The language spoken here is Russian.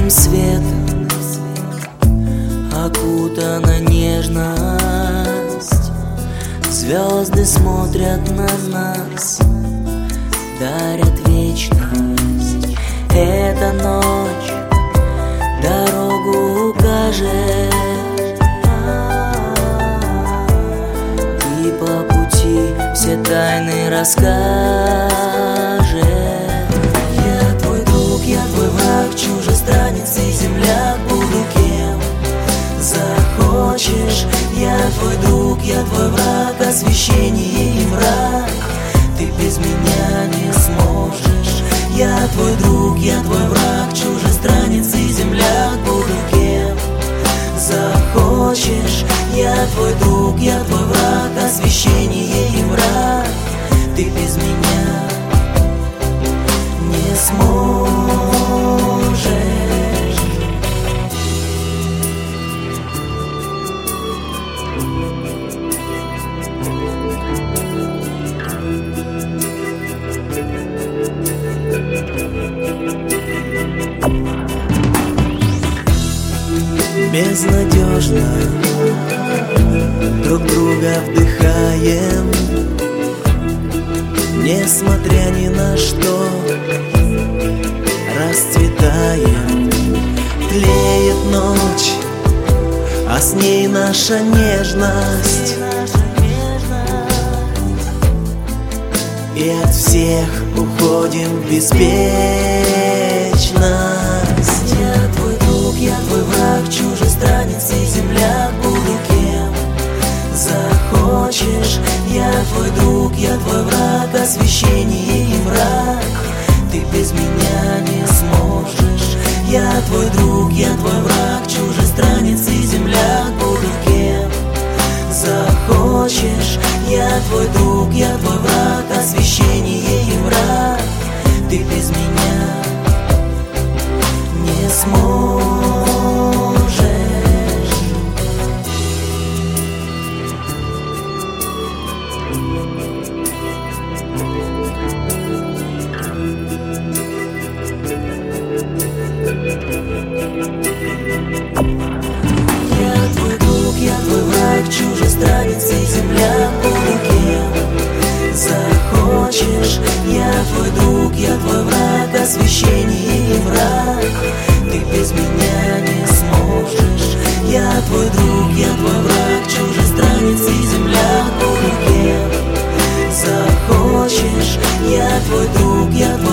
Лунным светом окутана нежность. Звезды смотрят на нас, дарят вечность. Эта ночь дорогу укажет, и по пути все тайны расскажет. Я твой друг, я твой враг, чужестранец и земляк, буду кем захочешь. Я твой друг, я твой враг, освещение и мрак, ты без меня не сможешь. Я твой друг, я твой враг, чужестранец и земляк, буду кем захочешь. Я твой друг, я твой враг, освещение и мрак, ты без меня не сможешь. Безнадежно друг друга вдыхаем, несмотря ни на что, расцветаем. Тлеет ночь, а с ней наша нежность, и от всех уходим в беспечность. Я твой друг, я твой враг, чужестранец и земляк, буду кем захочешь. Я твой друг, я твой враг, освещение и мрак, ты без меня не сможешь. Я твой друг, я твой враг, чужестранец и земляк, буду кем захочешь. Я твой друг, я твой враг, освещение и мрак, ты без меня не сможешь. Я твой друг, я твой враг, чужестранец и земляк, буду кем захочешь. Я твой друг, я твой враг, освещение и мрак, ты без меня не сможешь. Я твой друг, я твой враг, чужестранец и земляк, буду кем захочешь. Я твой друг, я твой